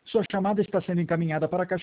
Sua chamada está sendo encaminhada para a caixa